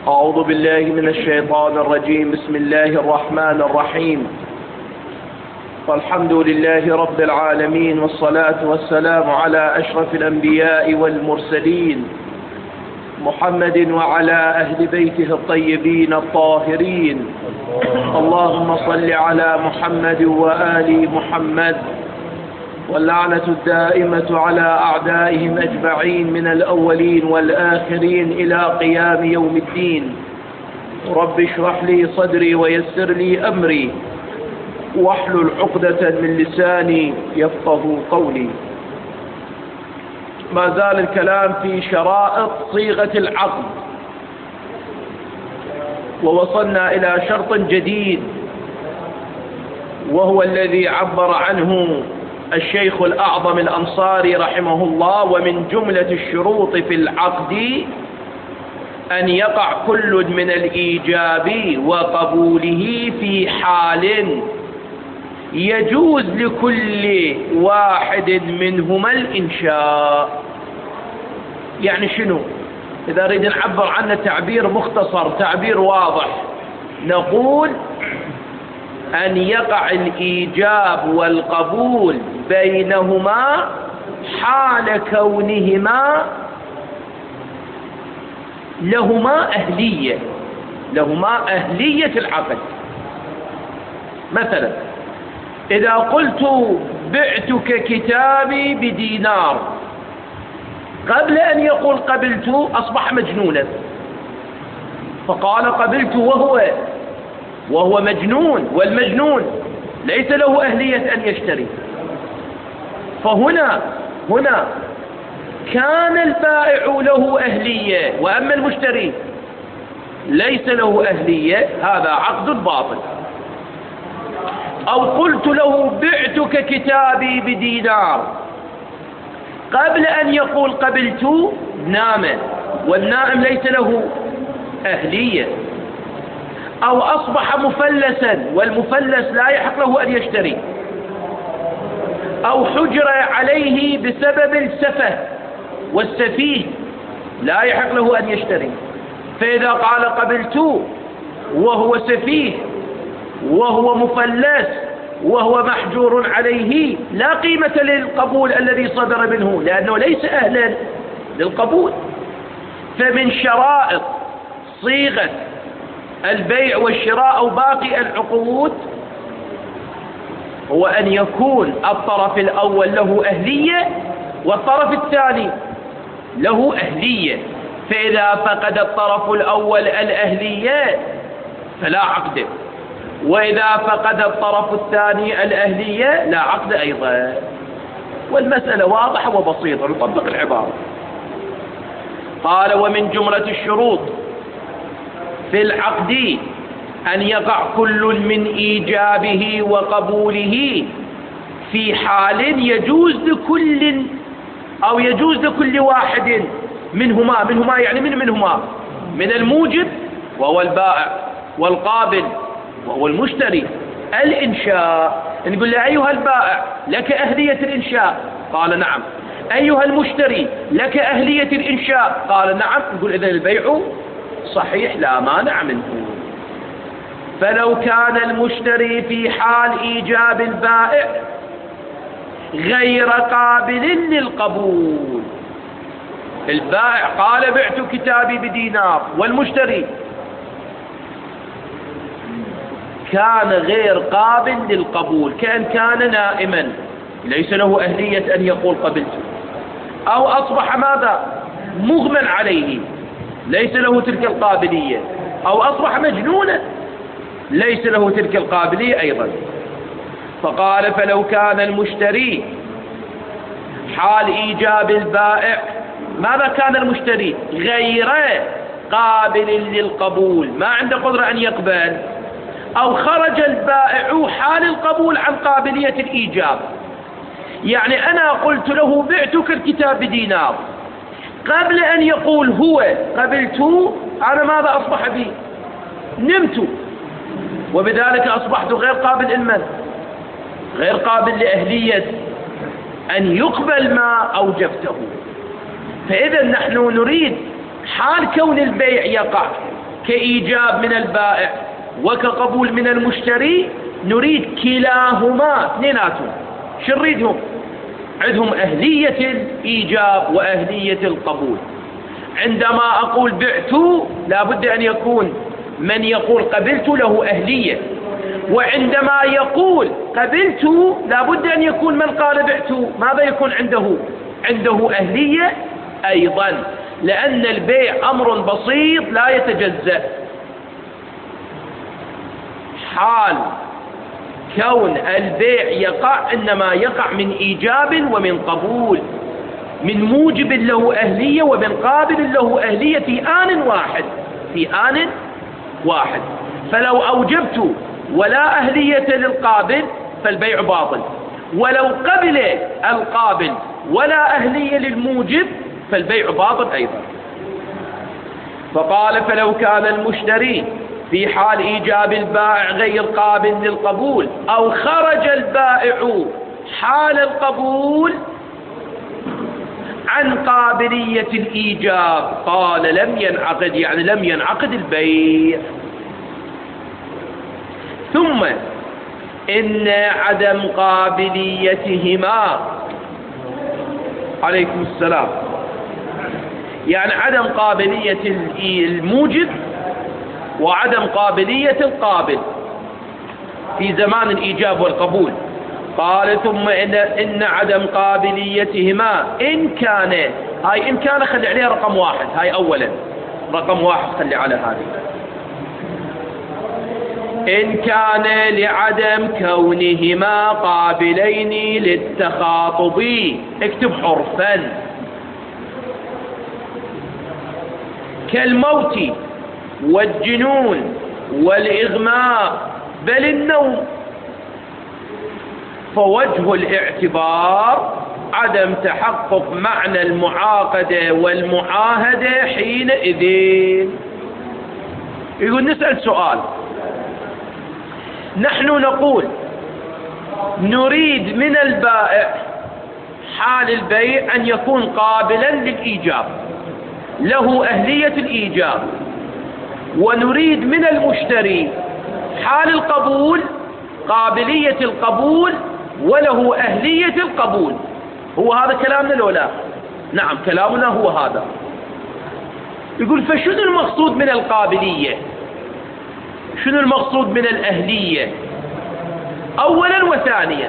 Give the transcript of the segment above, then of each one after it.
أعوذ بالله من الشيطان الرجيم. بسم الله الرحمن الرحيم. والحمد لله رب العالمين، والصلاة والسلام على أشرف الأنبياء والمرسلين محمد وعلى أهل بيته الطيبين الطاهرين. اللهم صل على محمد وآل محمد، واللعنة الدائمة على أعدائهم أجمعين من الأولين والآخرين إلى قيام يوم الدين. رب اشرح لي صدري ويسر لي أمري واحلل عقدة من لساني يفقه قولي. ما زال الكلام في شرائط صيغة العقد، ووصلنا إلى شرط جديد وهو الذي عبر عنه الشيخ الأعظم الأنصاري رحمه الله: ومن جملة الشروط في العقد أن يقع كل من الإيجاب وقبوله في حال يجوز لكل واحد منهما الإنشاء. يعني شنو؟ إذا نريد نعبر عنه تعبير مختصر، تعبير واضح، نقول أن يقع الإيجاب والقبول بينهما حال كونهما لهما أهلية العقد. مثلا إذا قلت بعتك كتابي بدينار، قبل أن يقول قبلت أصبح مجنونا، فقال قبلت وهو مجنون، والمجنون ليس له أهلية أن يشتري. فهنا كان البائع له أهلية، وأما المشتري ليس له أهلية، هذا عقد باطل. أو قلت له بعتك كتابي بدينار، قبل أن يقول قبلت نام، والنائم ليس له أهلية. أو أصبح مفلسا، والمفلس لا يحق له أن يشتري. أو حجر عليه بسبب السفه، والسفيه لا يحق له أن يشتري. فإذا قال قبلت وهو سفيه وهو مفلس وهو محجور عليه، لا قيمة للقبول الذي صدر منه، لأنه ليس أهلا للقبول. فمن شرائط صيغة البيع والشراء أو باقي العقود هو أن يكون الطرف الأول له أهلية والطرف الثاني له أهلية. فإذا فقد الطرف الأول الأهلية فلا عقد، وإذا فقد الطرف الثاني الأهلية لا عقد أيضا. والمسألة واضحة وبسيطة، نطبق العبارة. قال: ومن جملة الشروط في العقد أن يقع كل من إيجابه وقبوله في حال يجوز لكل واحد منهما يعني منهما، من الموجب وهو البائع، والقابل وهو المشتري، الإنشاء. نقول له: أيها البائع لك أهلية الإنشاء؟ قال: نعم. أيها المشتري لك أهلية الإنشاء؟ قال: نعم. نقول: إذن البيع صحيح لا مانع منه. فلو كان المشتري في حال إيجاب البائع غير قابل للقبول، البائع قال بعت كتابي بدينار، والمشتري كان غير قابل للقبول، كان نائما ليس له أهلية أن يقول قبلت، أو أصبح ماذا؟ مغمى عليه ليس له تلك القابلية، أو أصبح مجنونا ليس له تلك القابلية أيضا. فقال: فلو كان المشتري حال إيجاب البائع، ماذا كان المشتري؟ غير قابل للقبول، ما عنده قدرة أن يقبل، أو خرج البائع حال القبول عن قابلية الإيجاب. يعني أنا قلت له بعتك الكتاب بدينار، قبل أن يقول هو قبلته، أنا ماذا أصبح بي؟ نمت، وبذلك أصبحت غير قابل غير قابل لأهلية أن يقبل ما أوجبته. فإذا نحن نريد حال كون البيع يقع كإيجاب من البائع وكقبول من المشتري، نريد كلاهما اثنيناتهم. شو نريدهم؟ عندهم أهلية الإيجاب وأهلية القبول. عندما أقول بعت لابد أن يكون من يقول قبلت له أهلية، وعندما يقول قبلت لابد أن يكون من قال بعت ماذا يكون عنده أهلية أيضا، لأن البيع أمر بسيط لا يتجزأ. حال كون البيع يقع إنما يقع من إيجاب ومن قبول، من موجب له أهلية ومن قابل له أهلية في آن واحد. فلو أوجبت ولا أهلية للقابل فالبيع باطل، ولو قبل القابل ولا أهلية للموجب فالبيع باطل أيضا. فقال فلو كان المشتري في حال إيجاب البائع غير قابل للقبول، أو خرج البائع حال القبول عن قابلية الإيجاب، قال لم ينعقد، يعني لم ينعقد البيع. ثم إن عدم قابليتهما، عليكم السلام، يعني عدم قابلية الموجب وعدم قابلية القابل في زمان الإيجاب والقبول. قال ثم إن عدم قابليتهما إن كان، هاي إن كان خلي عليها رقم واحد، هاي أولا رقم واحد خلي على هذه. إن كان لعدم كونهما قابلين للتخاطب، اكتب حرفا، كالموت والجنون والإغماء بل النوم، فوجه الاعتبار عدم تحقق معنى المعاقدة والمعاهدة حينئذ. يقول نسأل سؤال، نحن نقول نريد من البائع حال البيع أن يكون قابلا للإيجاب، له أهلية الإيجاب، ونريد من المشتري حال القبول قابلية القبول وله أهلية القبول. هو هذا كلامنا لو لا؟ نعم كلامنا هو هذا. يقول فشنو المقصود من القابلية؟ شنو المقصود من الأهلية؟ أولا وثانيا.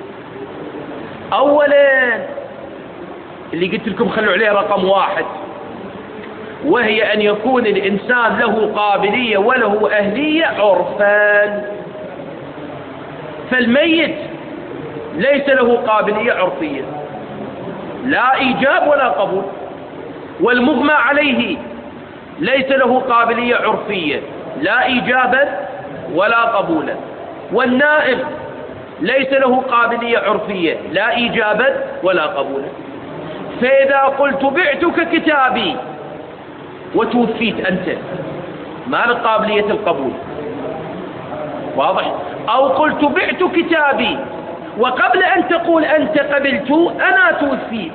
أولا اللي قلت لكم خلوا عليه رقم واحد، وهي أن يكون الإنسان له قابلية وله أهلية عرفان. فالميت ليس له قابلية عرفية، لا إيجاب ولا قبول، والمغمى عليه ليس له قابلية عرفية، لا إيجابا ولا قبولا، والنائم ليس له قابلية عرفية، لا إيجابا ولا قبولا. فإذا قلت بعتك كتابي وتوفيت أنت، ما لك قابلية القبول، واضح؟ أو قلت بعت كتابي وقبل أن تقول أنت قبلت أنا توفيت،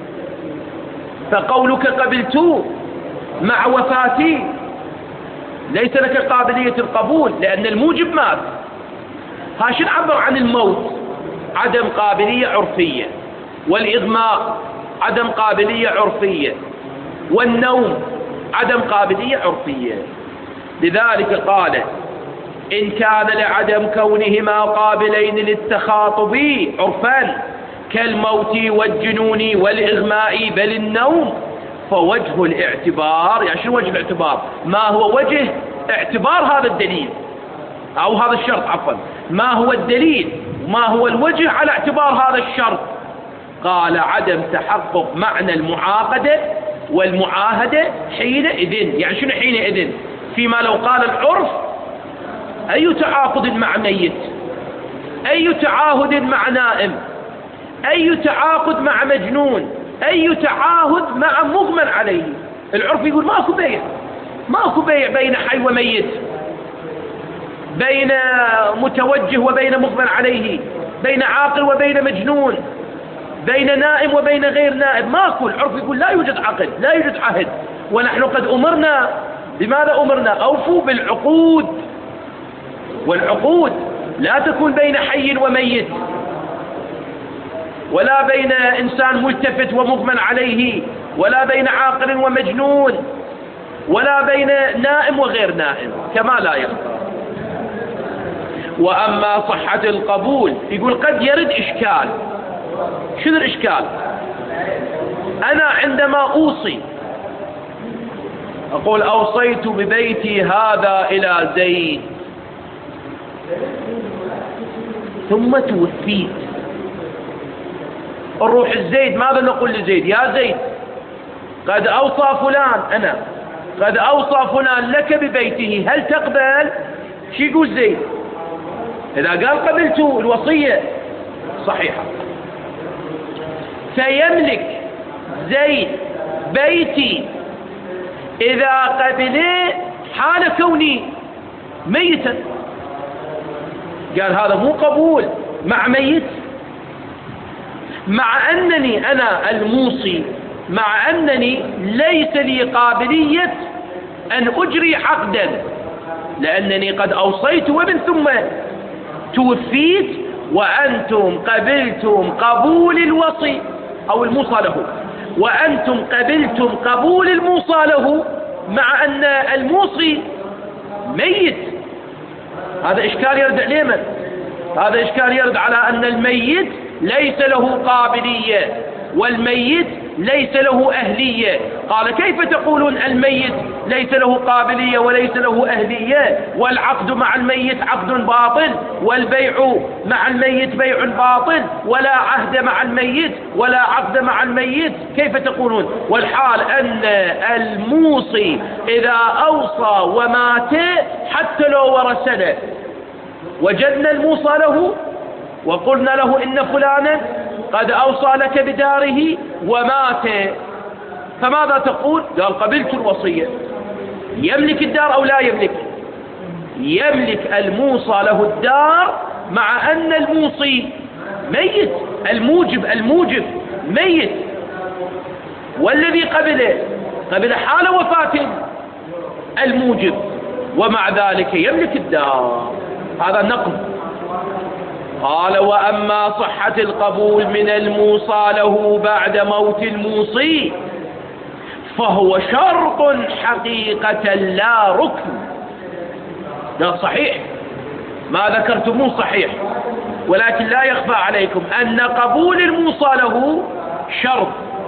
فقولك قبلت مع وفاتي ليس لك قابلية القبول لأن الموجب مات. هاشم عبر عن الموت عدم قابلية عرفية، والإغماء عدم قابلية عرفية، والنوم عدم قابلية عرفية. لذلك قال إن كان لعدم كونهما قابلين للتخاطب عرفان كالموت والجنون والإغماء بل النوم، فوجه الاعتبار، يعني شو وجه الاعتبار؟ ما هو وجه اعتبار هذا الدليل أو هذا الشرط عفوا، ما هو الدليل ما هو الوجه على اعتبار هذا الشرط؟ قال عدم تحقق معنى المعاقدة والمعاهدة حينئذ. يعني شنو حينئذ؟ فيما لو قال العرف أي تعاقد مع ميت، أي تعاهد مع نائم، أي تعاقد مع مجنون، أي تعاهد مع مغمى عليه. العرف يقول ماكو بيع، ماكو بيع بين حي وميت، بين متوجه وبين مغمى عليه، بين عاقل وبين مجنون، بين نائم وبين غير نائم، ماكو. العرف يقول لا يوجد عقد، لا يوجد عهد، ونحن قد أمرنا لماذا أمرنا؟ أوفوا بالعقود، والعقود لا تكون بين حي وميت، ولا بين إنسان ملتفت ومغمى عليه، ولا بين عاقل ومجنون، ولا بين نائم وغير نائم، كما لا يخفى. وأما صحة القبول، يقول قد يرد إشكال. شنو الإشكال؟ أنا عندما أوصي أقول أوصيت ببيتي هذا إلى زيد، ثم توفيت، نروح الزيد، ماذا نقول لزيد؟ يا زيد قد أوصى فلان، قد أوصى فلان لك ببيته، هل تقبل؟ شو يقول زيد؟ إذا قال قبلت الوصية صحيحة. فيملك زيد بيتي إذا قبل حال كوني ميتا. قال هذا مو قبول مع ميت، مع أنني أنا الموصي، مع أنني ليس لي قابلية أن أجري عقدا، لأنني قد أوصيت ومن ثم توفيت، وأنتم قبلتم قبول الوصي أو الموصى له، وأنتم قبلتم قبول الموصى له مع أن الموصي ميت. هذا إشكال يرد على من؟ هذا إشكال يرد على أن الميت ليس له قابلية والميت ليس له أهلية. قال كيف تقولون الميت ليس له قابلية وليس له أهلية، والعقد مع الميت عقد باطل، والبيع مع الميت بيع باطل، ولا عهد مع الميت ولا عقد مع الميت، كيف تقولون؟ والحال أن الموصي إذا أوصى ومات حتى لو ورثنا وجدنا الموصى له وقلنا له إن فلانا قد أوصى لك بداره ومات، فماذا تقول؟ قال قبلت الوصية. يملك الدار أو لا يملك؟ يملك الموصى له الدار مع أن الموصي ميت، الموجب ميت، والذي قبل حال وفاة الموجب، ومع ذلك يملك الدار. هذا نقل. قال وأما صحة القبول من الموصى له بعد موت الموصي فهو شرط حقيقة لا ركن. ده صحيح، ما ذكرتموه صحيح، ولكن لا يخفى عليكم أن قبول الموصى له شرط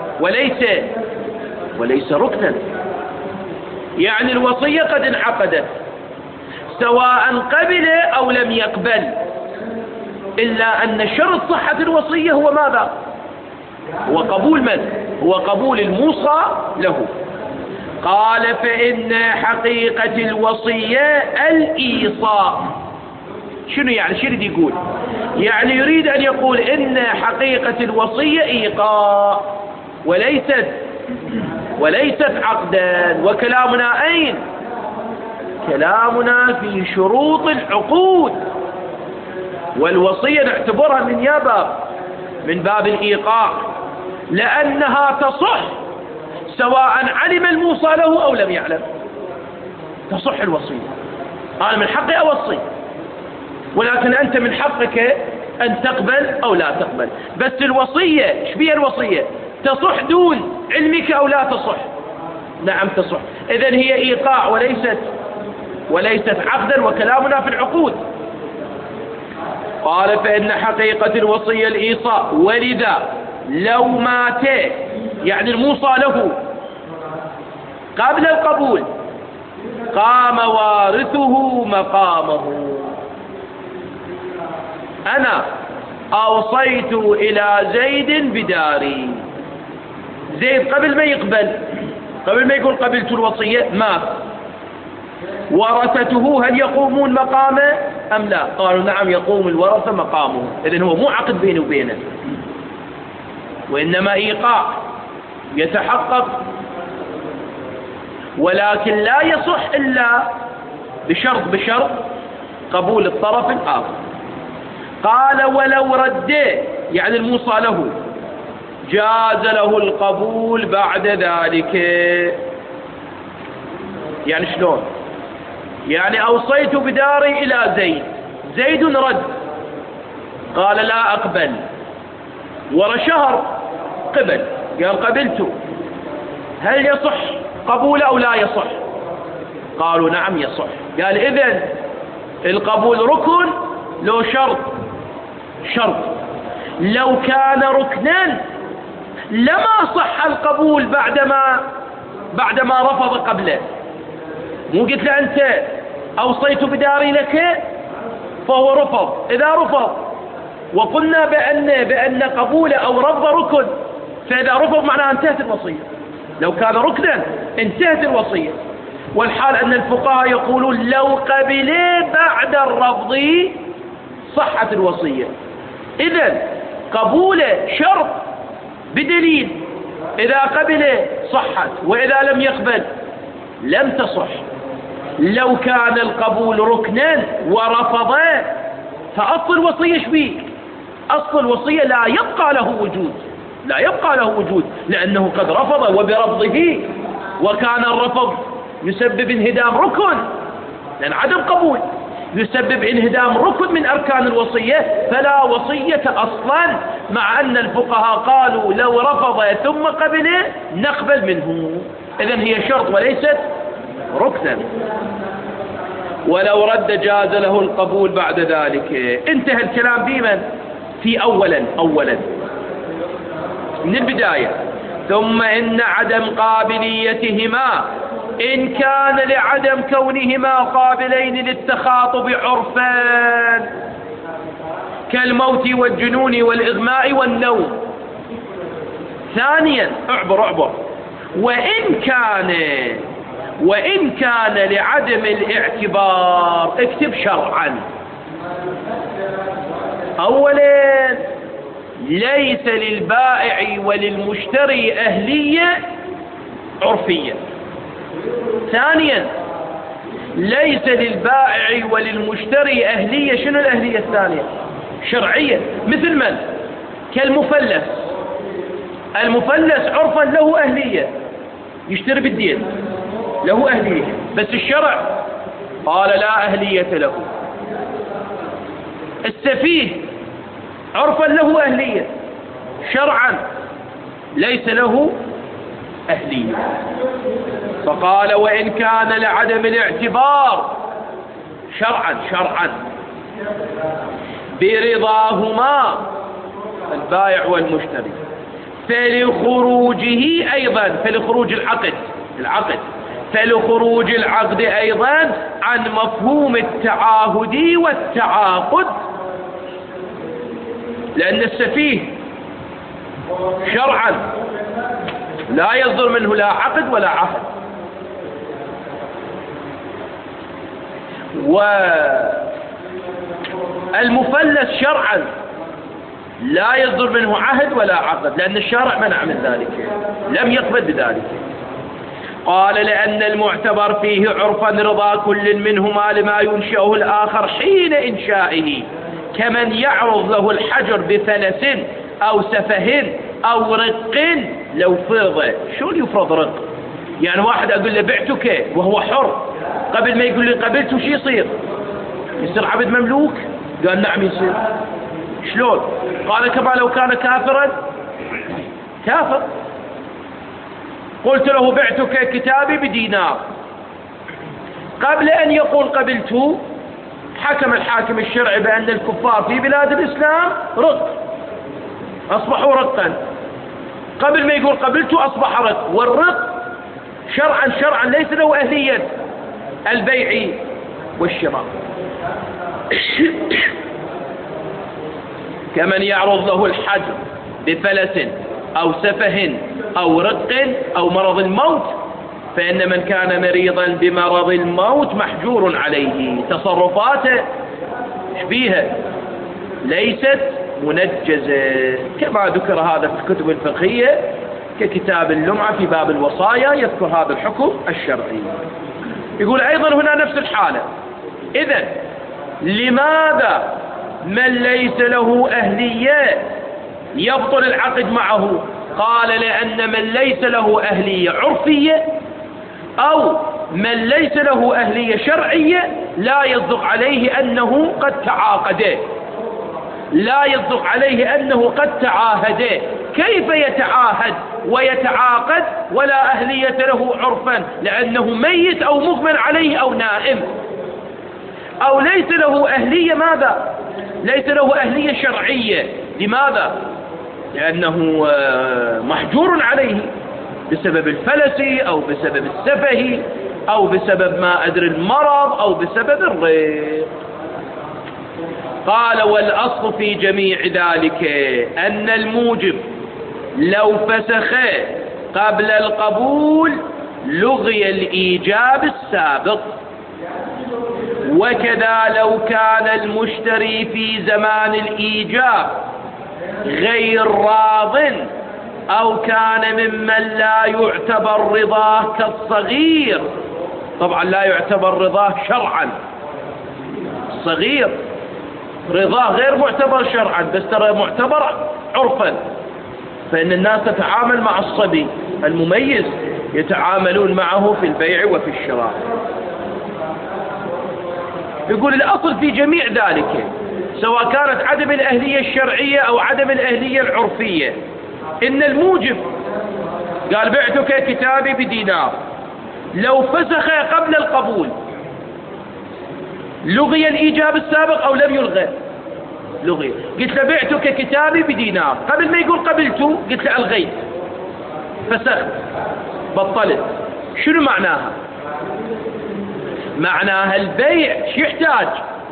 وليس ركنا. يعني الوصية قد انعقدت سواء قبل أو لم يقبل، إلا أن شرط صحة الوصية هو ماذا؟ هو قبول من؟ هو قبول الموصى له. قال فإن حقيقة الوصية الإيصاء. شنو يعني؟ شنو يقول؟ يعني يريد أن يقول إن حقيقة الوصية إيقاء وليست عقدا. وكلامنا أين؟ كلامنا في شروط العقود، والوصية نعتبرها من باب الإيقاع، لأنها تصح سواء علم الموصى له أو لم يعلم. تصح الوصية، أنا من حقي أوصي، ولكن أنت من حقك أن تقبل أو لا تقبل. بس الوصية إيش بيها؟ الوصية تصح دون علمك أو لا تصح؟ نعم تصح. إذن هي إيقاع وليست عقدا، وكلامنا في العقود. قال فإن حقيقة الوصية الإيصاء، ولذا لو مات يعني الموصى له قبل القبول قام وارثه مقامه. أنا أوصيت إلى زيد بداري، زيد قبل ما يقول قبلت الوصية مات، ورثته هل يقومون مقامه أم لا؟ قالوا نعم يقوم الورثة مقامه. إذن هو مو عقد بينه وبينه، وإنما إيقاع يتحقق، ولكن لا يصح إلا بشرط قبول الطرف الآخر. قال ولو رده يعني الموصى له جاز له القبول بعد ذلك. يعني شلون؟ يعني أوصيت بداري إلى زيد، زيد رد قال لا أقبل، ورا شهر قبل قال قبلت، هل يصح قبول أو لا يصح؟ قالوا نعم يصح. قال إذن القبول ركن لو شرط؟ شرط. لو كان ركنا لما صح القبول بعدما رفض قبله. مو قلت له أنت أوصيت بداري لك فهو رفض، إذا رفض وقلنا بأن قبول أو رفض ركن، فإذا رفض معناها انتهت الوصية. لو كان ركنا انتهت الوصية. والحال أن الفقهاء يقولون لو قبل بعد الرفض صحت الوصية. إذن قبوله شرط بدليل، إذا قبل صحت وإذا لم يقبل لم تصح. لو كان القبول ركنا ورفض فأصل الوصية شبيه؟ أصل الوصية لا يبقى له وجود، لا يبقى له وجود، لأنه قد رفض وبرفضه، وكان الرفض يسبب انهدام ركن، لأن عدم قبول يسبب انهدام ركن من أركان الوصية، فلا وصية أصلا، مع أن الفقهاء قالوا لو رفض ثم قبل نقبل منه. إذن هي شرط وليست ركنا. ولو رد جاز له القبول بعد ذلك. انتهى الكلام بمن؟ في أولا من البداية. ثم إن عدم قابليتهما إن كان لعدم كونهما قابلين للتخاطب عرفان كالموت والجنون والإغماء والنوم. ثانيا اعبر وإن كان لعدم الاعتبار، اكتب شرعا. أولا ليس للبائع وللمشتري أهلية عرفية. ثانيا ليس للبائع وللمشتري أهلية، شنو الأهلية الثانية؟ شرعية. مثل من؟ كالمفلس. المفلس عرفا له أهلية، يشتري بالدين له أهلية، بس الشرع قال لا أهلية له. السفيه عرفا له أهلية، شرعا ليس له أهلية. فقال وإن كان لعدم الاعتبار شرعا برضاهما البائع والمشتري، فلخروجه أيضا، فلخروج العقد فلخروج العقد أيضا عن مفهوم التعاهد والتعاقد، لأن السفيه شرعا لا يصدر منه لا عقد ولا عهد، والمفلس شرعا لا يصدر منه عهد ولا عقد، لأن الشارع منع من ذلك، لم يقبل بذلك. قال لأن المعتبر فيه عرفا رضا كل منهما لما ينشأه الآخر حين إنشائه، كمن يعرض له الحجر بفلس أو سفه أو رق لو فرض. شو يفرض رق؟ يعني واحد أقول له بعتك وهو حر، قبل ما يقول لي قبلت وش يصير عبد مملوك؟ قال نعم يصير. شلون؟ قال كما لو كان كافرا كافر. قلت له بعتك كتابي بدينار، قبل أن يقول قبلت حكم الحاكم الشرعي بأن الكفار في بلاد الإسلام رق، أصبحوا رقا، قبل ما يقول قبلت أصبح رق. والرق شرعا ليس له أهلية البيع والشراء. كمن يعرض له الحجر بفلس أو سفه أو رق أو مرض الموت، فإن من كان مريضا بمرض الموت محجور عليه، تصرفاته شبيهة ليست منجزة، كما ذكر هذا في الكتب الفقهية ككتاب اللمعة في باب الوصايا، يذكر هذا الحكم الشرعي. يقول أيضا هنا نفس الحالة. إذن لماذا من ليس له أهلية يبطل العقد معه؟ قال لأن من ليس له أهلية عرفية أو من ليس له أهلية شرعية لا يصدق عليه أنه قد تعاقده، لا يصدق عليه أنه قد تعاهده. كيف يتعاهد ويتعاقد ولا أهلية له عرفا؟ لأنه ميت أو مغمى عليه أو نائم أو ليس له أهلية. ماذا؟ ليس له أهلية شرعية. لماذا؟ لأنه محجور عليه بسبب الفلس أو بسبب السفه أو بسبب ما أدري المرض أو بسبب الريق. قال والأصل في جميع ذلك أن الموجب لو فسخ قبل القبول لغي الإيجاب السابق، وكذا لو كان المشتري في زمان الإيجاب غير راض أو كان ممن لا يعتبر رضاه كالصغير. طبعا لا يعتبر رضاه شرعا، الصغير رضاه غير معتبر شرعا بس ترى معتبر عرفا، فإن الناس تتعامل مع الصبي المميز يتعاملون معه في البيع وفي الشراء. يقول الأصل في جميع ذلك سواء كانت عدم الأهلية الشرعية أو عدم الأهلية العرفية إن الموجب قال بعتك كتابي بدينار، لو فسخ قبل القبول لغي الإيجاب السابق أو لم يلغى؟ لغي. قلت له بعتك كتابي بدينار، قبل ما يقول قبلته قلت له ألغيت، فسخت، بطلت. شنو معناها؟ معناها البيع شو يحتاج؟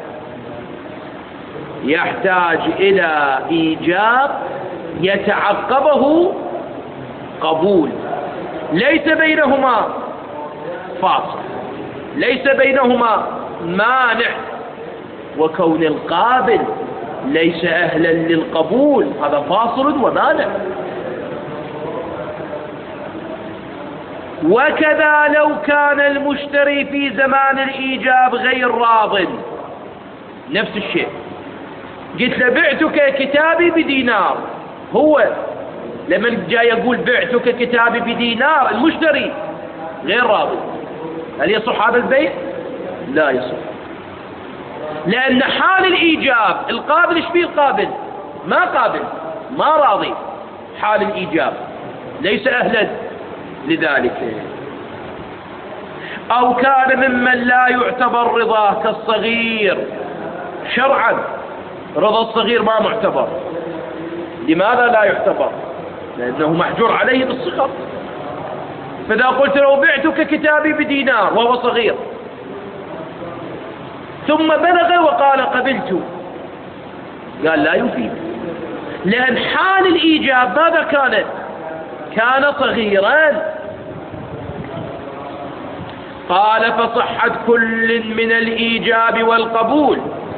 يحتاج إلى إيجاب يتعقبه قبول، ليس بينهما فاصل، ليس بينهما مانع. وكون القابل ليس أهلا للقبول هذا فاصل ومانع. وكذا لو كان المشتري في زمان الإيجاب غير راض، نفس الشيء. قلت له بعتك كتابي بدينار، هو لما جاء يقول بعتك كتابي بدينار المشتري غير راضي، هل يصح هذا البيع؟ لا يصح، لأن حال الإيجاب القابل ايش فيه؟ القابل ما قابل، ما راضي، حال الإيجاب ليس أهلا لذلك. أو كان ممن لا يعتبر رضاه كالصغير، شرعا رضا الصغير ما معتبر. لماذا لا يعتبر؟ لأنه محجور عليه بالصغر. فإذا قلت له بعتك كتابي بدينار وهو صغير ثم بلغ وقال قبلت، قال لا يفيد، لأن حال الإيجاب ماذا كانت؟ كان صغيرا. قال فصحت كل من الإيجاب والقبول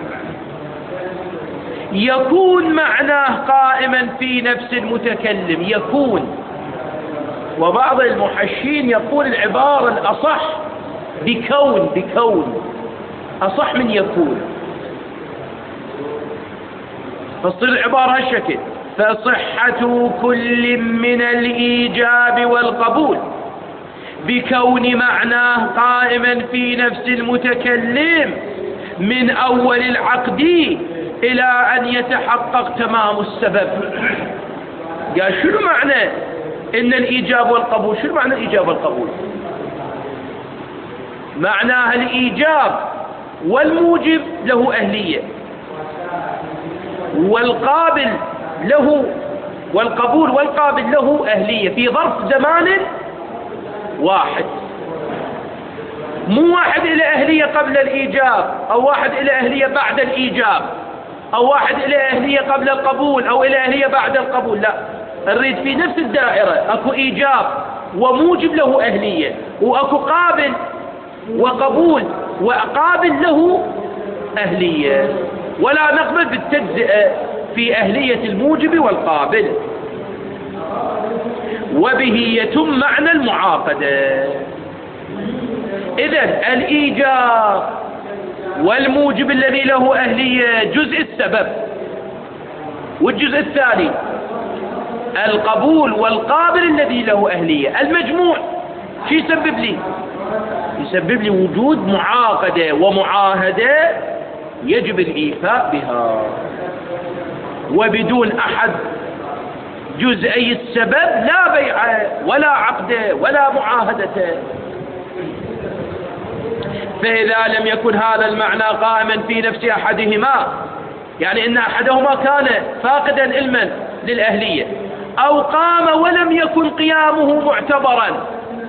يكون معناه قائما في نفس المتكلم. يكون، وبعض المحشين يقول العبارة الأصح بكون، بكون أصح من يكون، فتصير العبارة هالشكل: فصحة كل من الإيجاب والقبول بكون معناه قائما في نفس المتكلم من أول العقد إلى أن يتحقق تمام السبب. قال شنو معنى إن الإيجاب والقبول؟ شنو معنى الإيجاب والقبول؟ معناها الإيجاب والموجب له أهلية، والقابل له، والقبول والقابل له أهلية في ظرف زمان واحد، مو واحد إلى أهلية قبل الإيجاب أو واحد إلى أهلية بعد الإيجاب أو واحد إلى أهلية قبل القبول أو إلى أهلية بعد القبول. لا، نريد في نفس الدائرة أكو إيجاب وموجب له أهلية، وأكو قابل وقبول وقابل له أهلية، ولا نقبل بالتجزئة في أهلية الموجب والقابل. وبه يتم معنى المعاقدة. إذن الإيجاب والموجب الذي له أهلية جزء السبب، والجزء الثاني القبول والقابل الذي له أهلية. المجموع شو يسبب لي؟ يسبب لي وجود معاقدة ومعاهدة يجب الإيفاء بها، وبدون أحد جزئي السبب لا بيع ولا عقد ولا معاهدة. فإذا لم يكن هذا المعنى قائما في نفس أحدهما، يعني إن أحدهما كان فاقدا علما للأهلية، أو قام ولم يكن قيامه معتبرا،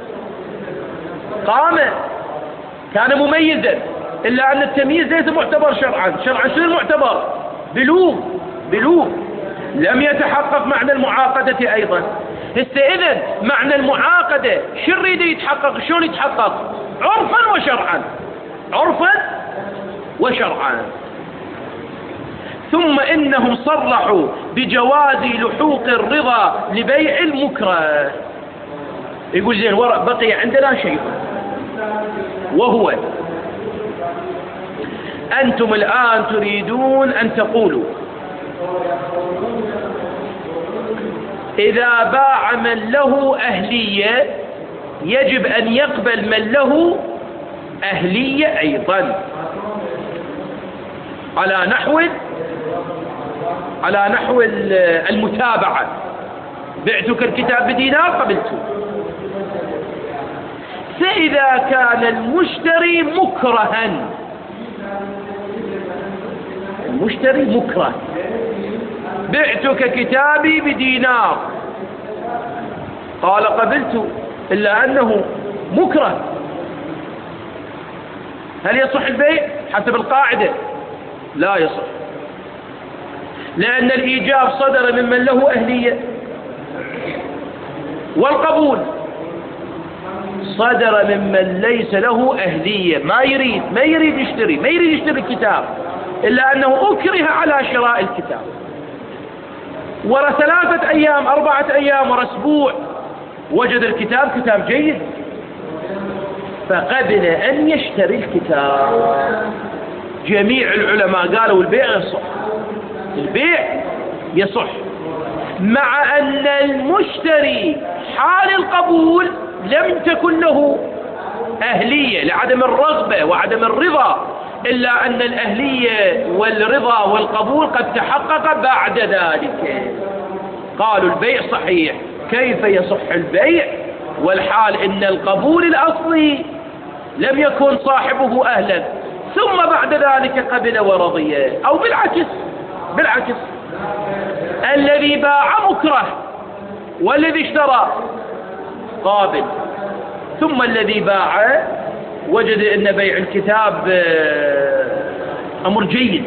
قام كان مميزا إلا أن التمييز ليس معتبر شرعا شنو المعتبر؟ بلوغ لم يتحقق معنى المعاقدة أيضا. إذن معنى المعاقدة شو يريد يتحقق؟ شلون يتحقق؟ عرفا وشرعا. ثم إنهم صرحوا بجواز لحوق الرضا لبيع المكره. يقول زين بقي عندنا شيء، وهو أنتم الآن تريدون أن تقولوا إذا باع من له أهلية يجب أن يقبل من له أهلية أيضا، على نحو المتابعة. بعتك الكتاب بدينار قبلته. فإذا كان المشتري مكره، بعتك كتابي بدينار، قال قبلت، إلا أنه مكره، هل يصح البيع حسب القاعدة؟ لا يصح، لأن الإيجاب صدر ممن له أهلية، والقبول صدر ممن ليس له أهلية، ما يريد يشتري الكتاب، إلا أنه أكره على شراء الكتاب، ورا 3 أيام 4 أيام ورا أسبوع وجد الكتاب كتاب جيد، فقبل أن يشتري الكتاب. جميع العلماء قالوا البيع يصح، مع أن المشتري حال القبول لم تكن له أهلية لعدم الرغبة وعدم الرضا، إلا أن الأهلية والرضا والقبول قد تحقق بعد ذلك. قالوا البيع صحيح. كيف يصح البيع والحال إن القبول الأصلي لم يكن صاحبه أهلا، ثم بعد ذلك قبل ورضي؟ أو بالعكس، الذي باع مكره والذي اشترى قابل، ثم الذي باع وجد أن بيع الكتاب أمر جيد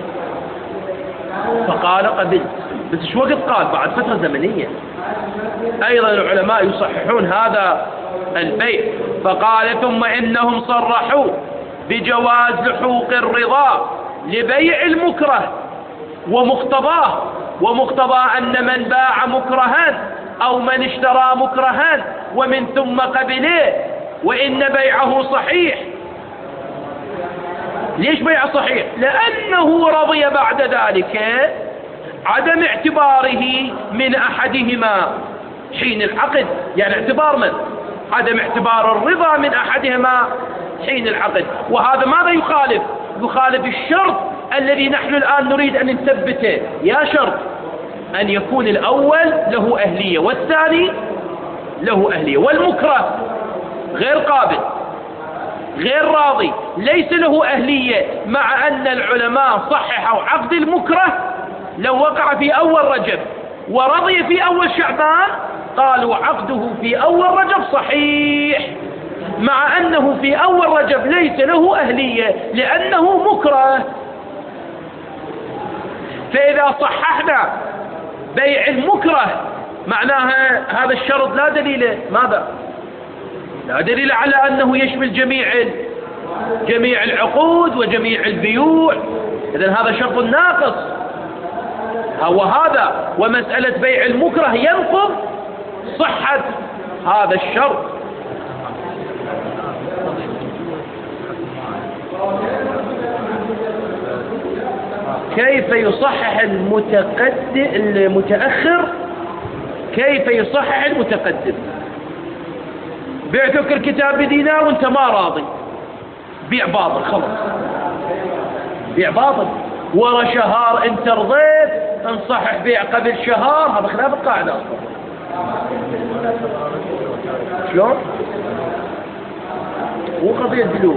فقال قبلت، بس شو وقت قال؟ بعد فترة زمنية. أيضا العلماء يصححون هذا البيع، فقال ثم إنهم صرحوا بجواز لحوق الرضا لبيع المكره ومقتضاه أن من باع مكرها أو من اشترى مكرها ومن ثم قبله وإن بيعه صحيح. ليش بيع صحيح؟ لأنه رضي بعد ذلك عدم اعتباره من أحدهما حين العقد. يعني اعتبار من؟ عدم اعتبار الرضا من أحدهما حين العقد. وهذا ماذا يخالف الشرط الذي نحن الآن نريد أن نثبته. يا شرط أن يكون الأول له أهلية والثاني له أهلية، والمكره غير قابل غير راضي ليس له أهلية، مع أن العلماء صححوا عقد المكره لو وقع في أول رجب ورضي في أول شعبان، قالوا عقده في أول رجب صحيح، مع أنه في أول رجب ليس له أهلية لأنه مكره. فإذا صححنا بيع المكره معناها هذا الشرط لا دليل. ماذا؟ لا دليل على أنه يشمل جميع العقود وجميع البيوع. إذن هذا شرط ناقص. وهذا ومسألة بيع المكره ينقض صحة هذا الشرط. كيف يصحح المتأخر؟ كيف يصحح المتقدم؟ بعتك الكتاب بدينار وانت ما راضي، بيع باطل، خلص بيع باطل. ورا شهر انت رضيت انصحح بيع قبل شهر، هذا خلاف القاعدة اصلا. شلون؟ مو قضية بلوغ.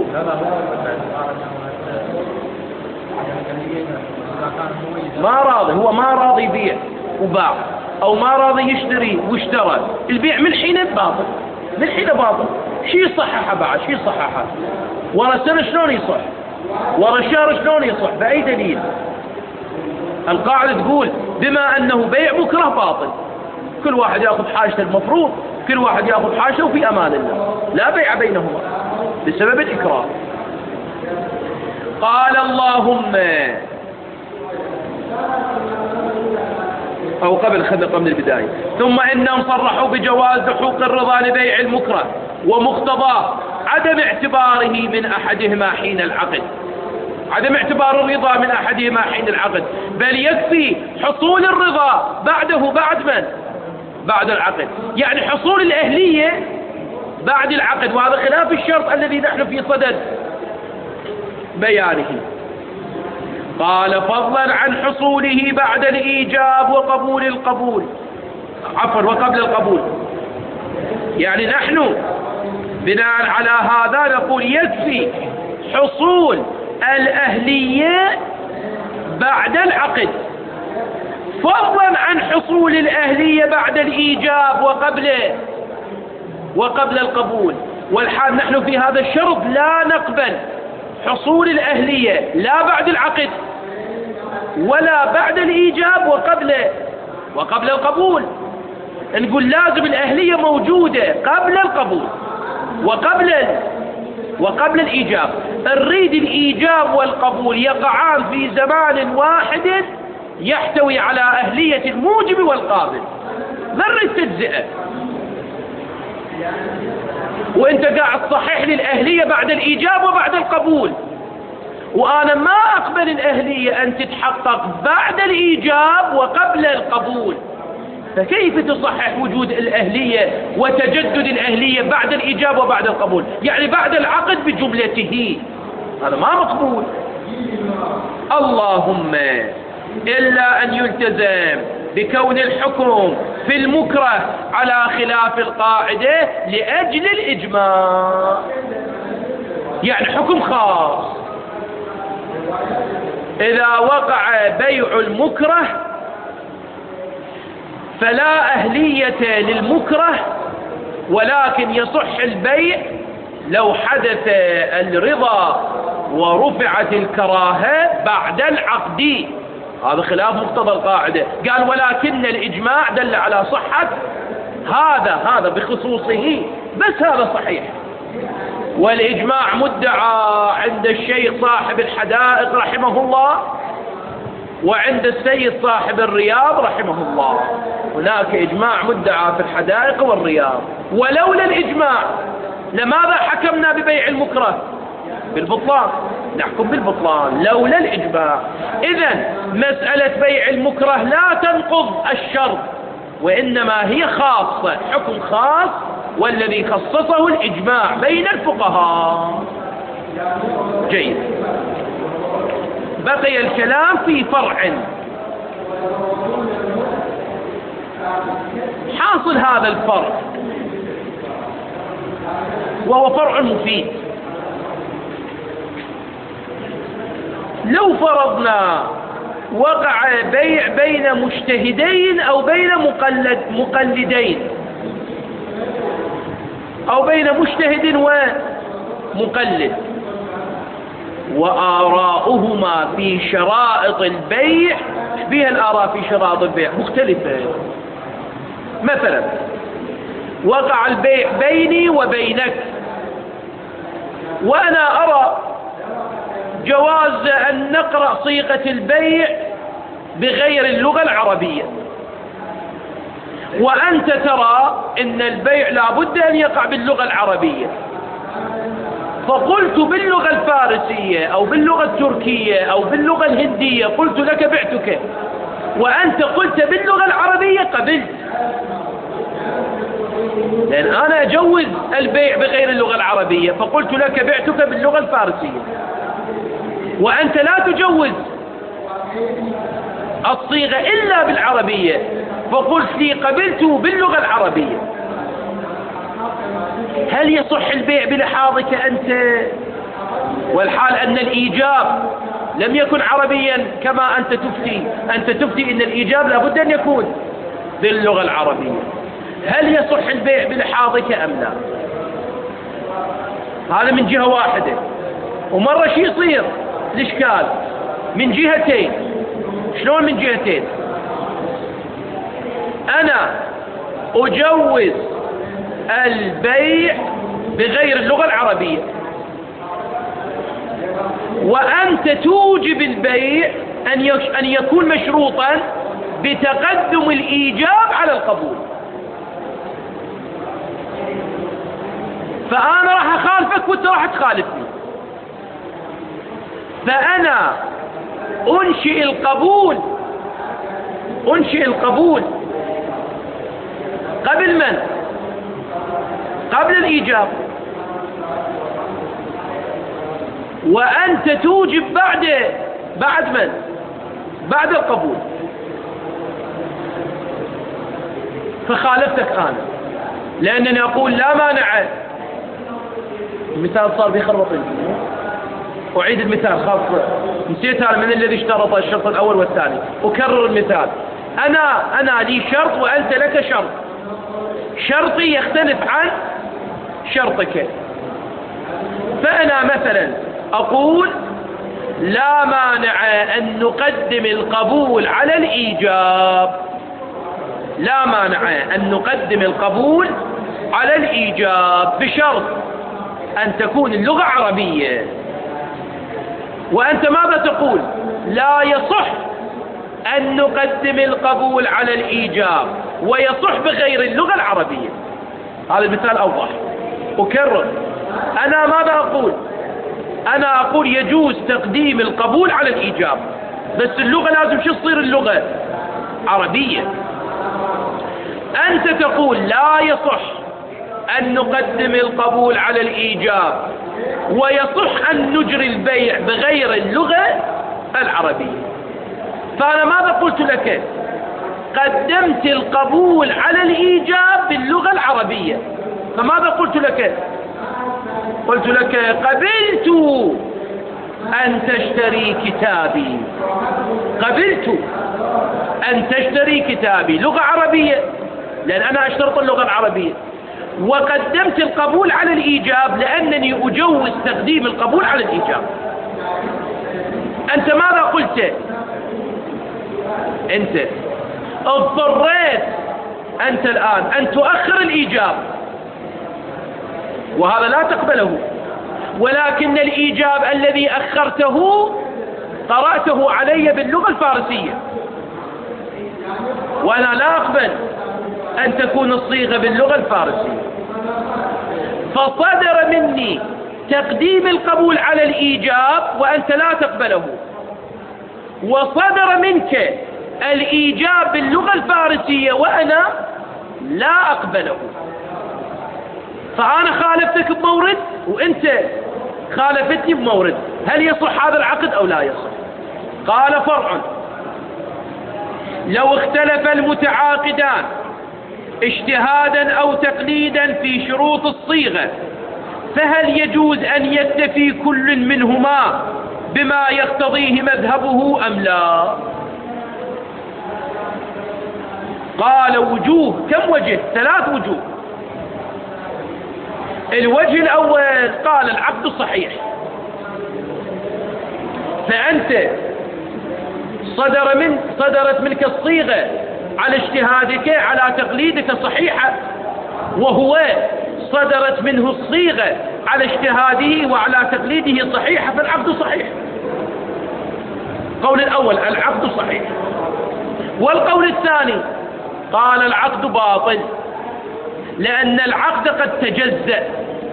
ما راضي، هو ما راضي يبيع وباع، او ما راضي يشتري واشترى، البيع من حين باطل، من حين باطل. شي يصححه بعد، شي يصححه ورا سنة شلون يصح؟ ورا شهر شلون يصح؟ بأي دليل؟ القاعدة تقول بما أنه بيع مكره باطل، كل واحد يأخذ حاجته المفروض، كل واحد يأخذ حاجته في أمان الله، لا بيع بينهما بسبب الإكراه. قال اللهم، أو قبل، خذنا قبل البداية، ثم إنهم صرحوا بجواز لحوق الرضا لبيع المكره ومقتضاه عدم اعتباره من أحدهما حين العقد، عدم اعتبار الرضا من أحدهما حين العقد، بل يكفي حصول الرضا بعده. بعد من؟ بعد العقد، يعني حصول الأهلية بعد العقد، وهذا خلاف الشرط الذي نحن في صدد بيانه. قال فضلا عن حصوله بعد الإيجاب وقبول القبول، عفوا وقبل القبول. يعني نحن بناء على هذا نقول يكفي حصول الأهلية بعد العقد، فضلا عن حصول الأهلية بعد الإيجاب وقبل القبول. والحال نحن في هذا الشرط لا نقبل حصول الأهلية لا بعد العقد ولا بعد الإيجاب وقبل القبول. نقول لازم الأهلية موجودة قبل القبول وقبل الإيجاب. نريد الإيجاب والقبول يقعان في زمان واحد يحتوي على أهلية الموجب والقابل، لا نريد تجزئة. وانت قاعد تصحح لي الأهلية بعد الإيجاب وبعد القبول، وأنا ما أقبل الأهلية أن تتحقق بعد الإيجاب وقبل القبول. فكيف تصحح وجود الأهلية وتجدد الأهلية بعد الإيجاب وبعد القبول؟ يعني بعد العقد بجملته، هذا ما مقبول. اللهم إلا أن يلتزم بكون الحكم في المكره على خلاف القاعدة لأجل الإجماع، يعني حكم خاص. إذا وقع بيع المكره فلا أهلية للمكره، ولكن يصح البيع لو حدث الرضا ورفعت الكراهة بعد العقد. هذا خلاف مقتضى القاعدة. قال ولكن الإجماع دل على صحة هذا بخصوصه، بس هذا صحيح. والإجماع مدعى عند الشيخ صاحب الحدائق رحمه الله، وعند السيد صاحب الرياض رحمه الله. هناك إجماع مدعى في الحدائق والرياض. ولولا الإجماع لماذا حكمنا ببيع المكره؟ بالبطلان، نحكم بالبطلان لولا الإجماع. إذن مسألة بيع المكره لا تنقض الشرط، وإنما هي خاصة، حكم خاص، والذي خصصه الإجماع بين الفقهاء. جيد. بقي الكلام في فرع. حاصل هذا الفرع وهو فرع مفيد. لو فرضنا وقع بيع بين مجتهدين أو بين مقلدين، أو بين مجتهد ومقلد، وآراؤهما في شرائط البيع، بها الآراء في شرائط البيع مختلفة. مثلا وقع البيع بيني وبينك، وأنا أرى جواز أن نقرأ صيغة البيع بغير اللغة العربية، وأنت ترى إن البيع لابد أن يقع باللغة العربية، فقلت باللغة الفارسية أو باللغة التركية أو باللغة الهندية، قلت لك بعتك، وأنت قلت باللغة العربية قبلت. لأن أنا أجوز البيع بغير اللغة العربية، فقلت لك بعتك باللغة الفارسية، وأنت لا تجوز الصيغة إلا بالعربية، فقلت لي قبلت باللغة العربية. هل يصح البيع بلحاظك أنت، والحال أن الإيجاب لم يكن عربيا كما أنت تفتي؟ أنت تفتي أن الإيجاب لابد أن يكون باللغة العربية. هل يصح البيع بلحاظك أم لا؟ هذا من جهة واحدة. ومرة شيء يصير الإشكال من جهتين. شلون من جهتين؟ أنا أجوز البيع بغير اللغة العربية، وأنت توجب البيع أن يكون مشروطا بتقدم الإيجاب على القبول. فأنا راح أخالفك وأنت راح تخالفني، فأنا أنشئ القبول قبل من؟ قبل الإيجاب، وأنت توجب بعد من؟ بعد القبول. فخالفتك أنا، لأنني أقول لا مانع. المثال صار بيخربطني، أعيد المثال، خاف نسيت أنا من الذي اشترط الشرط الأول والثاني. أكرر المثال. أنا لي شرط وأنت لك شرط، شرطي يختلف عن شرطك. فأنا مثلا أقول لا مانع أن نقدم القبول على الإيجاب، لا مانع أن نقدم القبول على الإيجاب بشرط أن تكون اللغة عربية. وأنت ماذا تقول؟ لا يصح أن نقدم القبول على الإيجاب ويصح بغير اللغة العربية. هذا المثال أوضح. أكرر. أنا ماذا أقول؟ أنا أقول يجوز تقديم القبول على الإيجاب، بس اللغة لازم شو تصير؟ اللغة عربية. أنت تقول لا يصح أن نقدم القبول على الإيجاب ويصح أن نجري البيع بغير اللغة العربية. فأنا ماذا قلت لك؟ قدمت القبول على الإيجاب باللغة العربية. فماذا قلت لك؟ قلت لك قبلت أن تشتري كتابي، قبلت أن تشتري كتابي لغة عربية، لأن أنا أشترط اللغة العربية، وقدمت القبول على الإيجاب لأنني أجوز تقديم القبول على الإيجاب. أنت ماذا قلت؟ أنت اضطريت أنت الآن أن تؤخر الإيجاب، وهذا لا تقبله، ولكن الإيجاب الذي أخرته قرأته علي باللغة الفارسية، وأنا لا أقبل أن تكون الصيغة باللغة الفارسية. فصدر مني تقديم القبول على الإيجاب وأنت لا تقبله، وصدر منك الإيجاب باللغة الفارسية وأنا لا أقبله. فأنا خالفتك بمورد وأنت خالفتني بمورد. هل يصح هذا العقد أو لا يصح؟ قال فرع: لو اختلف المتعاقدان اجتهادا أو تقليدا في شروط الصيغة، فهل يجوز أن يكتفي كل منهما بما يقتضيه مذهبه أم لا؟ قال وجوه. كم وجه؟ 3 وجوه. الوجه الأول قال العقد صحيح، فأنت صدرت منك الصيغة على اجتهادك على تقليدك صحيحة، وهو صدرت منه الصيغة على اجتهاده وعلى تقليده صحيحة، فالعقد صحيح. القول الأول العقد صحيح. والقول الثاني قال العقد باطل، لأن العقد قد تجزأ.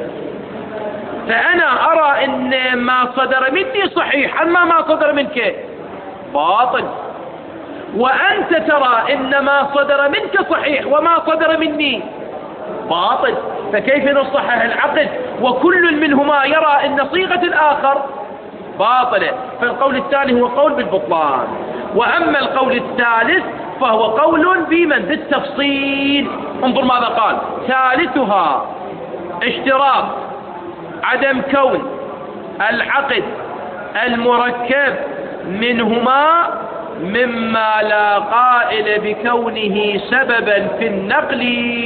فأنا أرى أن ما صدر مني صحيح، أما ما صدر منك باطل، وأنت ترى أن ما صدر منك صحيح وما صدر مني باطل. فكيف نصحح العقد وكل منهما يرى أن صيغة الآخر باطلة؟ فالقول الثاني هو قول بالبطلان. وأما القول الثالث فهو قول بمن بالتفصيل. انظر ماذا قال: ثالثها اشتراط عدم كون العقد المركب منهما مما لا قائل بكونه سببا في النقل.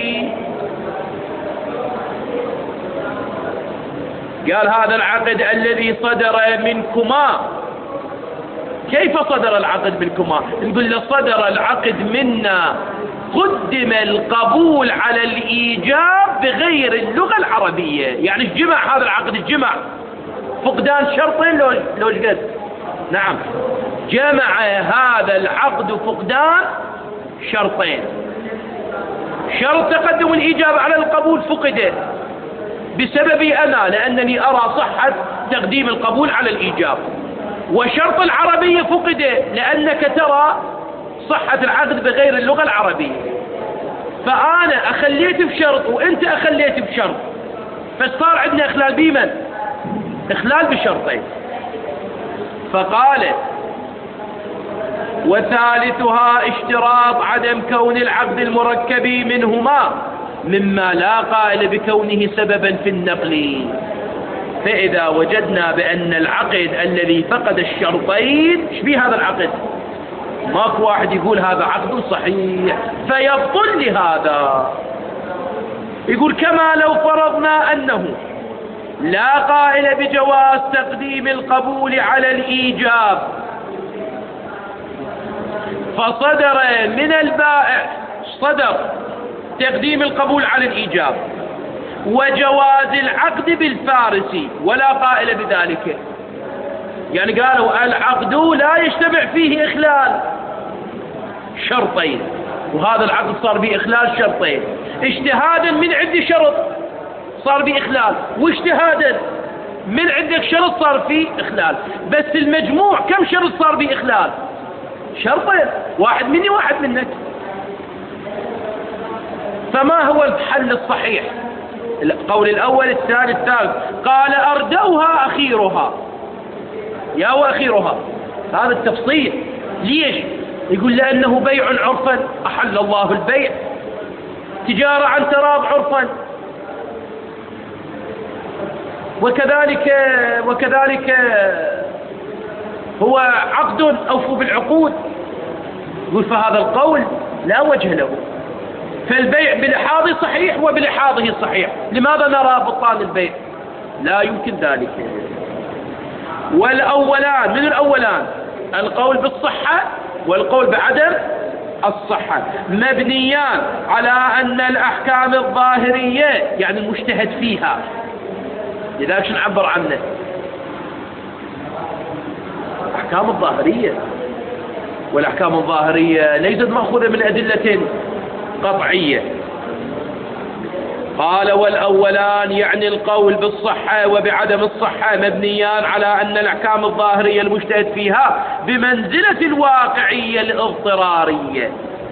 قال: هذا العقد الذي صدر منكما. كيف صدر العقد منكما؟ نقول له: صدر العقد منا، قدم القبول على الإيجاب بغير اللغة العربية. يعني اجمع هذا العقد، اجمع فقدان شرطين لو قد. نعم، جمع هذا العقد فقدان شرطين. شرط تقدم الإجابة على القبول فقده بسببي أنا، لأنني أرى صحة تقديم القبول على الإيجاب. وشرط العربية فقده لأنك ترى صحة العقد بغير اللغة العربية. فأنا أخليت بشرط وأنت أخليت بشرط، فصار عندنا إخلال بمن؟ إخلال بشرطين. فقال: وثالثها اشتراط عدم كون العقد المركب منهما مما لا قائل بكونه سببا في النقل. فإذا وجدنا بأن العقد الذي فقد الشرطين، ايش به هذا العقد؟ ماكو واحد يقول هذا عقد صحيح، فيبطل لهذا. يقول: كما لو فرضنا أنه لا قائل بجواز تقديم القبول على الإيجاب، فصدر من البائع صدر تقديم القبول على الإيجاب وجواز العقد بالفارسي ولا قائل بذلك. يعني قالوا العقد لا يجتمع فيه إخلال شرطين، وهذا العقد صار به إخلال شرطين. اجتهادا من عند شرط صار به إخلال، واجتهادا من عندك شرط صار فيه إخلال. بس المجموع كم شرط صار به إخلال؟ شرطين، واحد مني واحد منك. فما هو الحل الصحيح؟ القول الأول، الثاني، الثالث. قال: أردوها أخيرها. يا وأخيرها، هذا التفصيل. ليش؟ يقول: لأنه بيع عرفا أحل الله البيع، تجارة عن تراض عرفا، وكذلك هو عقد أوفوا بالعقود. يقول: فهذا القول لا وجه له، فالبيع بلحاظه صحيح وبلحاظه صحيح. لماذا نرى بطلان البيع؟ لا يمكن ذلك. والأولان، من الأولان؟ القول بالصحة والقول بعدم الصحة، مبنيان على أن الأحكام الظاهرية، يعني المجتهد فيها، لذلك نعبر عنه أحكام الظاهرية. والأحكام الظاهرية ليست مأخوذة من أدلة قطعية. قال: والأولان يعني القول بالصحة وبعدم الصحة مبنيان على أن الأحكام الظاهرية المجتهد فيها بمنزلة الواقعية الاضطرارية.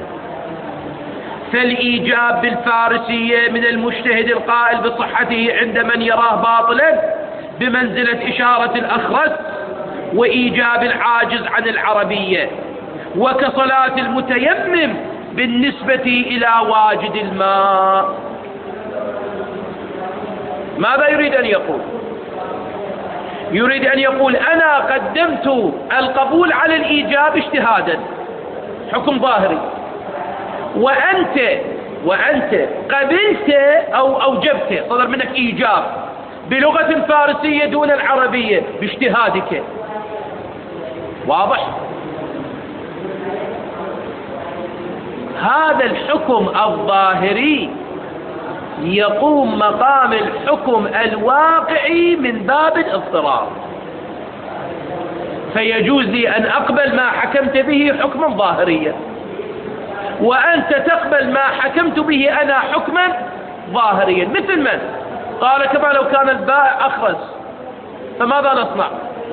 فالإيجاب بالفارسية من المجتهد القائل بصحته عند من يراه باطلا بمنزلة إشارة الأخرس وإيجاب العاجز عن العربية، وكصلاة المتيمم بالنسبة إلى واجد الماء. ماذا يريد أن يقول؟ يريد أن يقول: أنا قدمت القبول على الإيجاب اجتهادا، حكم ظاهري، وأنت قبلت أو أوجبت، صدر منك إيجاب بلغة فارسية دون العربية باجتهادك. واضح؟ هذا الحكم الظاهري يقوم مقام الحكم الواقعي من باب الاضطرار. فيجوز لي أن أقبل ما حكمت به حكما ظاهريا، وأنت تقبل ما حكمت به أنا حكما ظاهريا. مثل من؟ قال: كما لو كان البائع أخرس، فماذا نصنع؟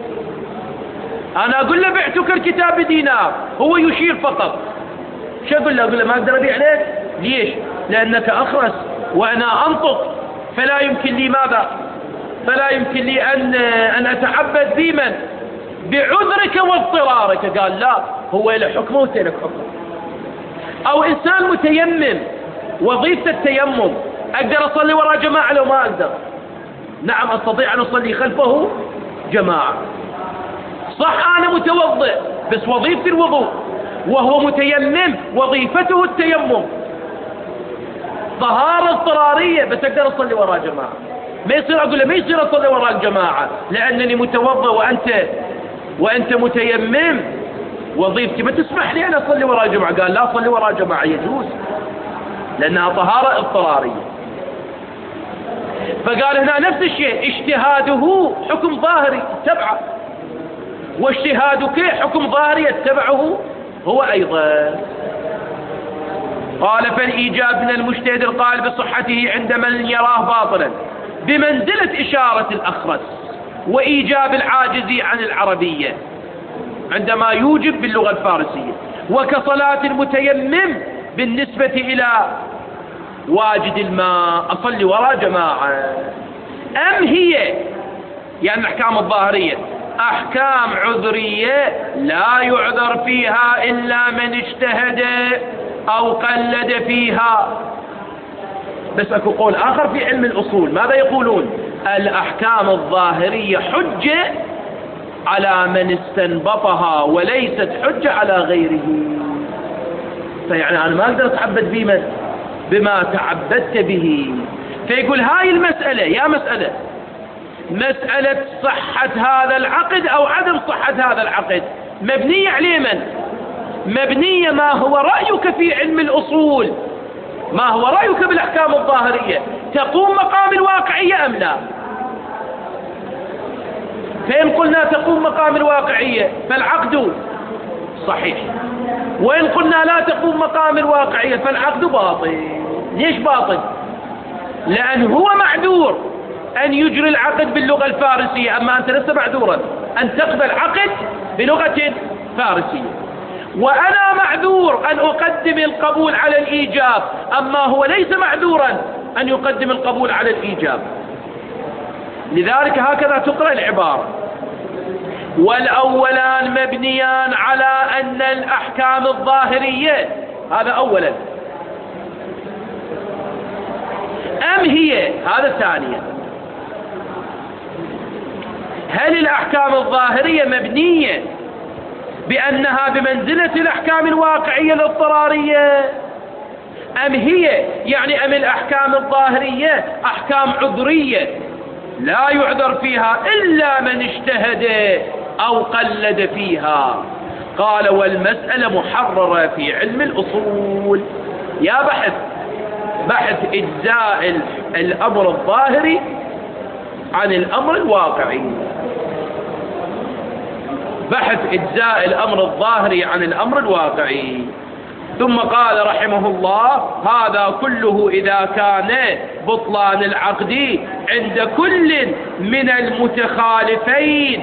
أنا أقول له: بعتك الكتاب بدينار، هو يشير فقط. شو أقول له؟ أقول له: ما أقدر أبيع عليك. ليش؟ لأنك أخرس. وأنا أنطق، فلا يمكن لي ماذا؟ فلا يمكن لي أن أتعبد بمن؟ بعذرك واضطرارك. قال لا، هو له حكمه وأنت لك حكمه. أو إنسان متيمم، وظيفة التيمم، أقدر أصلي وراء جماعة لو ما أقدر؟ نعم أستطيع أن أصلي خلفه جماعة. صح أنا متوضئ بس وظيفتي الوضوء، وهو متيمم وظيفته التيمم، طهارة اضطرارية، بس أقدر أصلي وراء جماعة. ما يصير أقول له ما يصير أصلي وراء الجماعة لأنني متوضئ وأنت متيمم، وظيفتي ما تسمح لي أن أصلي وراء جماعة. قال لا، أصلي وراء جماعة يجوز لأنها طهارة اضطرارية. فقال هنا نفس الشيء، اجتهاده حكم ظاهري تبعه، واجتهادك حكم ظاهري يتبعه هو أيضا. قال فالإيجاب من المجتهد القائل بصحته عند من يراه باطلا بمنزلة إشارة الأخرس، وإيجاب العاجز عن العربية عندما يوجب باللغة الفارسية، وكصلاة المتيمم بالنسبة إلى واجد الماء أصلي وراء جماعة. أم هي يعني الأحكام الظاهرية أحكام عذرية لا يعذر فيها إلا من اجتهد أو قلد فيها؟ بس أكو قول آخر في علم الأصول، ماذا يقولون؟ الأحكام الظاهرية حجة على من استنبطها وليست حجة على غيره. فيعني أنا ما أقدر أتعبد بما تعبدت به. فيقول هاي المسألة يا مسألة صحة هذا العقد أو عدم صحة هذا العقد مبنية على من؟ مبنية ما هو رأيك في علم الأصول، ما هو رأيك بالأحكام الظاهرية، تقوم مقام الواقعية أم لا؟ فإن قلنا تقوم مقام الواقعية فالعقد صحيح، وإن قلنا لا تقوم مقام الواقعية فالعقد باطل. ليش باطل؟ لأن هو معذور أن يجري العقد باللغة الفارسية، أما أنت لست معذورا أن تقبل عقد بلغة فارسية، وأنا معذور أن أقدم القبول على الإيجاب، أما هو ليس معذورا أن يقدم القبول على الإيجاب. لذلك هكذا تقرأ العبارة. والأولان مبنيان على أن الأحكام الظاهرية، هذا أولا، أم هي، هذا ثانيا. هل الأحكام الظاهرية مبنية بأنها بمنزلة الأحكام الواقعية الاضطرارية، أم هي يعني أم الأحكام الظاهرية أحكام عذرية لا يعذر فيها إلا من اجتهد أو قلد فيها؟ قال والمسألة محررة في علم الأصول. يا بحث إجزاء الأمر الظاهري عن الأمر الواقعي، بحث إجزاء الأمر الظاهري عن الأمر الواقعي. ثم قال رحمه الله هذا كله إذا كان بطلان العقد عند كل من المتخالفين.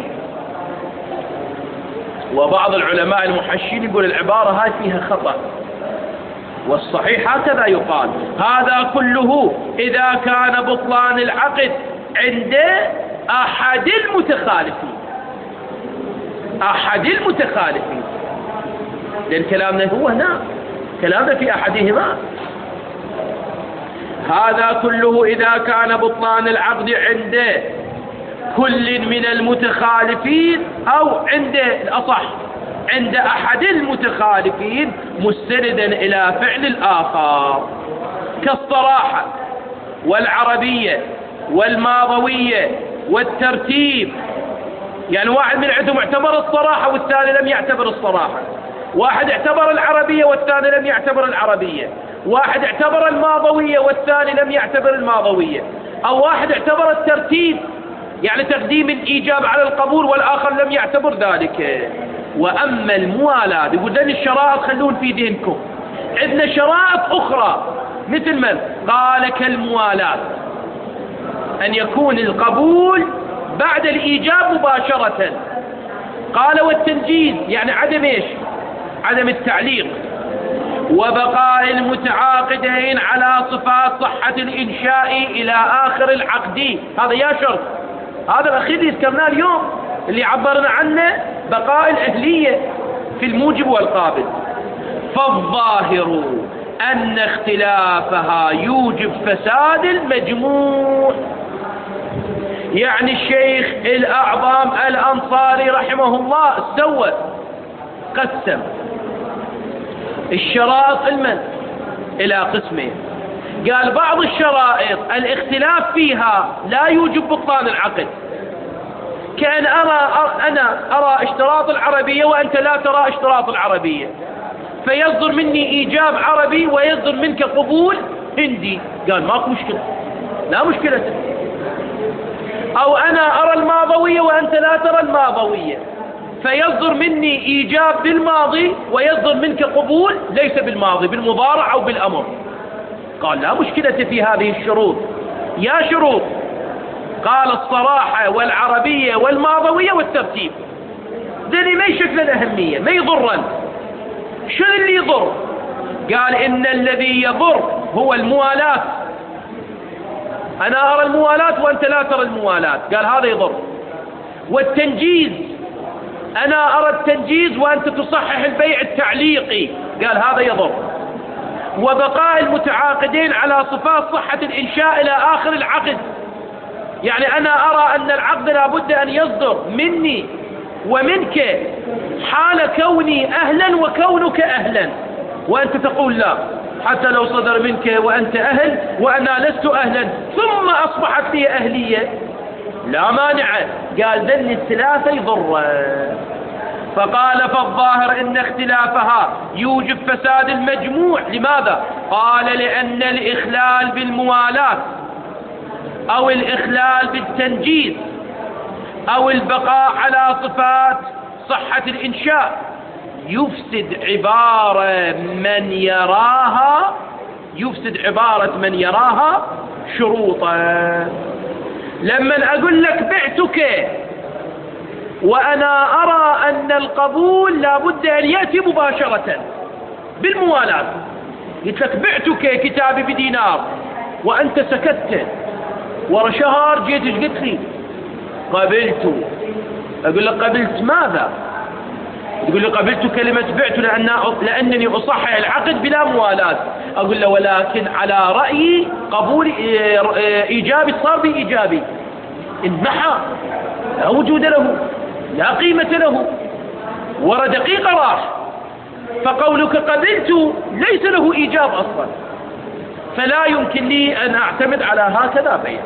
وبعض العلماء المحشين يقول العبارة هاي فيها خطأ، والصحيح هكذا يقال، هذا كله إذا كان بطلان العقد عند أحد المتخالفين، أحد المتخالفين، لأن كلامنا هو هنا، كلامنا في أحدهما. هذا كله إذا كان بطلان العقد عند كل من المتخالفين، أو عند الأصح عند أحد المتخالفين مستندا إلى فعل الآخر، كالصراحة والعربية والماضوية والترتيب. يعني واحد من عندهم اعتبر الصراحة والثاني لم يعتبر الصراحة، واحد اعتبر العربية والثاني لم يعتبر العربية، واحد اعتبر الماضوية والثاني لم يعتبر الماضوية، أو واحد اعتبر الترتيب يعني تقديم الإيجاب على القبول والآخر لم يعتبر ذلك. وأما الموالاة يقول لنا الشرائط خلون في ذهنكم، عندنا شرائط أخرى مثل من قال كالموالاة، أن يكون القبول بعد الإيجاب مباشرة. قال والتنجيز يعني عدم إيش؟ عدم التعليق. وبقاء المتعاقدين على صفات صحة الإنشاء إلى آخر العقد. هذا يا شرط، هذا الأخير اللي ذكرناه اليوم اللي عبرنا عنه بقاء الأهلية في الموجب والقابل. فالظاهر أن اختلافها يوجب فساد المجموع. يعني الشيخ الأعظم الأنصاري رحمه الله سوى قسم الشرائط إلى قسمين. قال بعض الشرائط الاختلاف فيها لا يوجب بطلان العقد، كأن أنا أرى اشتراط العربية وأنت لا ترى اشتراط العربية، فيصدر مني إيجاب عربي ويصدر منك قبول هندي. قال ماكو مشكلة، لا مشكلة. أو أنا أرى الماضوية وأنت لا ترى الماضوية، فيصدر مني إيجاب بالماضي ويصدر منك قبول ليس بالماضي، بالمضارع أو بالأمر. قال لا مشكلة في هذه الشروط. يا شروط؟ قال الصراحة والعربية والماضوية والترتيب. ذني ما يشكل أهمية، ما يضرن. شو اللي يضر؟ قال إن الذي يضر هو الموالاة. أنا أرى الموالاة وأنت لا ترى الموالاة، قال هذا يضر. والتنجيز، أنا أرى التنجيز وأنت تصحح البيع التعليقي، قال هذا يضر. وبقاء المتعاقدين على صفات صحة الإنشاء إلى آخر العقد، يعني أنا أرى أن العقد لا بد أن يصدر مني ومنك حال كوني أهلا وكونك أهلا، وأنت تقول لا، حتى لو صدر منك وأنت أهل وأنا لست أهلا ثم أصبحت لي أهلية لا مانع. قال ذن الثلاثة يضر. فقال فالظاهر إن اختلافها يوجب فساد المجموع. لماذا؟ قال لأن الإخلال بالموالاة أو الإخلال بالتنجيز أو البقاء على صفات صحة الإنشاء يفسد عبارة من يراها شروطا. لما أقول لك بعتك وأنا أرى أن القبول لا بد أن يأتي مباشرة بالموالاة، قلت لك بعتك كتابي بدينار وأنت سكت، ورا شهر جيت قلت لي قبلت. أقول لك قبلت ماذا؟ تقول لي قبلت كلمة بعت لأنني أصحح العقد بلا موالاة. أقول له ولكن على رأيي قبول إيجابي صار بإيجابي، انمحى، لا وجود له، لا قيمة له، ورا دقيقة راح. فقولك قبلت ليس له إيجاب أصلا، فلا يمكن لي أن أعتمد على هكذا بيع.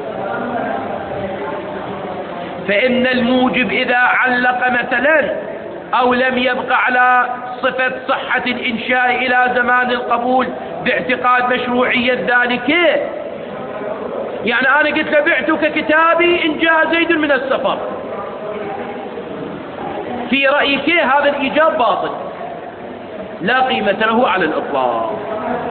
فإن الموجب إذا علق مثلا أو لم يبق على صفة صحة الإنشاء إلى زمان القبول باعتقاد مشروعية ذلك، يعني أنا قلت له بعتك كتابي إن جاء زيد من السفر، في رأيك هذا الإيجاب باطل لا قيمة له على الإطلاق.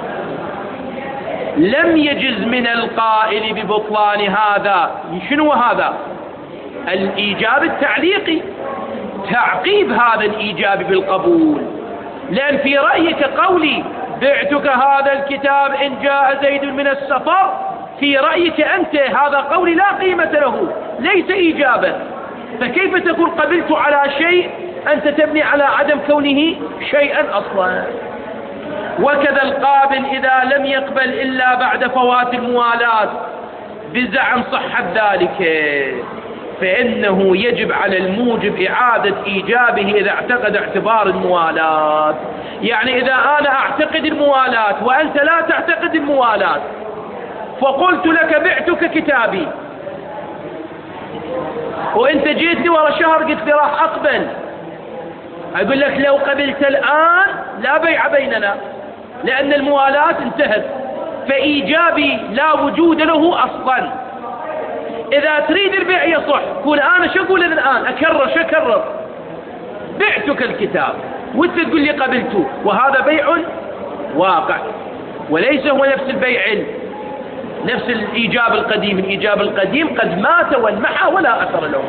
لم يجز من القائل ببطلان هذا. شنو هذا؟ الإيجاب التعليقي، تعقيب هذا الإيجاب بالقبول. لأن في رأيك قولي بعتك هذا الكتاب إن جاء زيد من السفر، في رأيك أنت هذا قولي لا قيمة له، ليس إيجابا، فكيف تقول قبلت على شيء أنت تبني على عدم كونه شيئا أصلا؟ وكذا القابل إذا لم يقبل إلا بعد فوات الموالاة بزعم صحة ذلك، فإنه يجب على الموجب إعادة إيجابه إذا اعتقد اعتبار الموالاة. يعني إذا أنا أعتقد الموالاة وأنت لا تعتقد الموالاة، فقلت لك بعتك كتابي وأنت جيت لي ورا شهر قلت لي راح أقبل، أقول لك لو قبلت الآن لا بيع بيننا لأن الموالاة انتهت، فإيجابي لا وجود له أصلا. إذا تريد البيع يصح، كون أنا شو أقول الآن أكرر بعتك الكتاب وأنت تقول لي قبلته، وهذا بيع واقع وليس هو نفس البيع نفس الإيجاب القديم. الإيجاب القديم قد مات وانمحى ولا أثر له.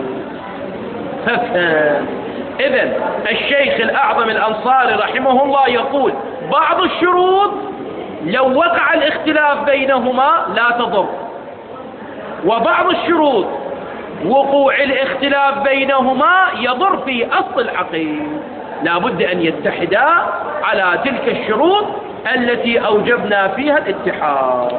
إذن الشيخ الأعظم الأنصاري رحمه الله يقول بعض الشروط لو وقع الاختلاف بينهما لا تضر، وبعض الشروط وقوع الاختلاف بينهما يضر في أصل العقيد. لا بد أن يتحدا على تلك الشروط التي أوجبنا فيها الاتحاد.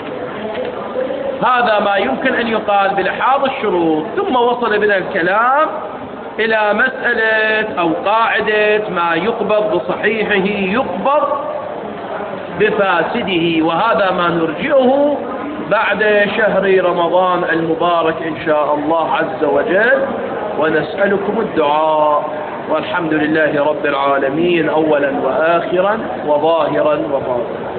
هذا ما يمكن أن يقال بلحاظ الشروط. ثم وصل بنا الكلام إلى مسألة أو قاعدة ما يقبض بصحيحه يقبض بفاسده، وهذا ما نرجئه بعد شهر رمضان المبارك إن شاء الله عز وجل، ونسألكم الدعاء. والحمد لله رب العالمين أولا وآخرا وظاهرا وباطنا.